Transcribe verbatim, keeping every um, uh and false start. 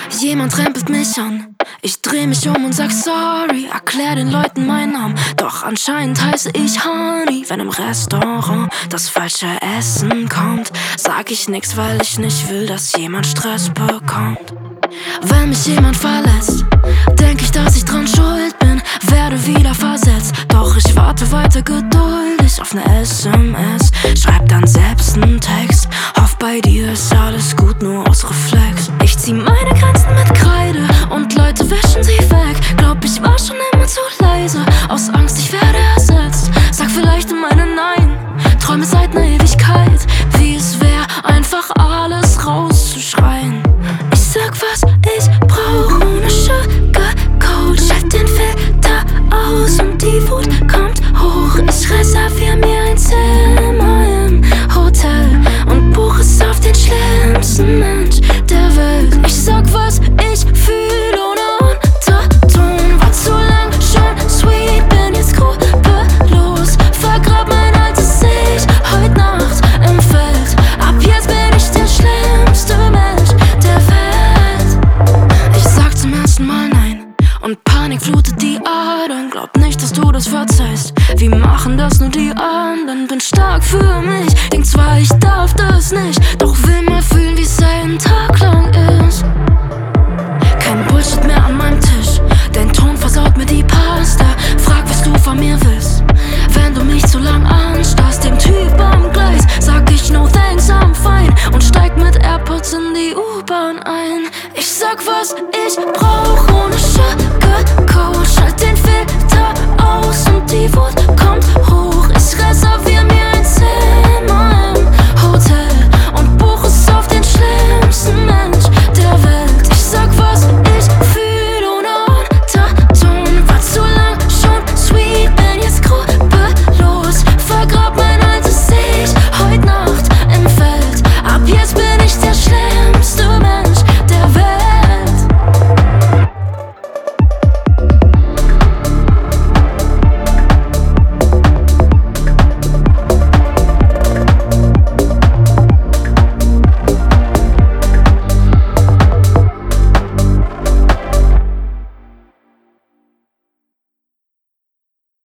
Jemand rempelt mich an, ich dreh mich um und sag sorry, erklär den Leuten meinen Namen. Doch anscheinend heiße ich Honey. Wenn im Restaurant das falsche Essen kommt, sag ich nix, weil ich nicht will, dass jemand Stress bekommt. Wenn mich jemand verletzt, denk ich, dass ich dran schuld bin, werde wieder versetzt. Doch ich warte weiter geduldig auf ne S M S, schreib dann selbst nen Text, hoff bei dir ist alles gut, nur aus Reflex. Ich zieh meine Grenzen mit Kreide und Leute wäschen sie weg. Glaub, ich war schon immer zu leise, aus Angst, ich werde ersetzt. Sag vielleicht in meine Nein, träume seit ner Ewigkeit, wie es wär, einfach alles rauszuschreien. Ich sag, was ich brauch, ohne Sugarcoat. Schalt den Filter aus und die Wut kommt hoch. Ich reservier mir ein Zimmer im Hotel und buch es auf den schlimmsten Mensch der Welt. Ich sag, was ich fühl, ohne Unterton. War zu lang schon sweet, bin jetzt skrupellos. Vergrab mein altes Ich heut Nacht im Feld. Ab jetzt bin ich der schlimmste Mensch der Welt. Ich sag zum ersten Mal nein und Panik flutet die Adern. Glaub nicht, dass du das verzeihst, wie machen das nur die anderen. Bin stark für mich, denk zwar ich darf das nicht, doch will mal fühlen, wie's einen Tag lang ist. Kein Bullshit mehr an meinem Tisch, dein Ton versaut mir die Pasta. Frag, was du von mir willst, wenn du mich zu lang anstarrst. Dem Typ am Gleis sag ich no thanks, I'm fine und steig mit AirPods in die U-Bahn ein. Ich sag, was ich brauch, ohne Sugarcoat. Schalt den Filter aus und die Wut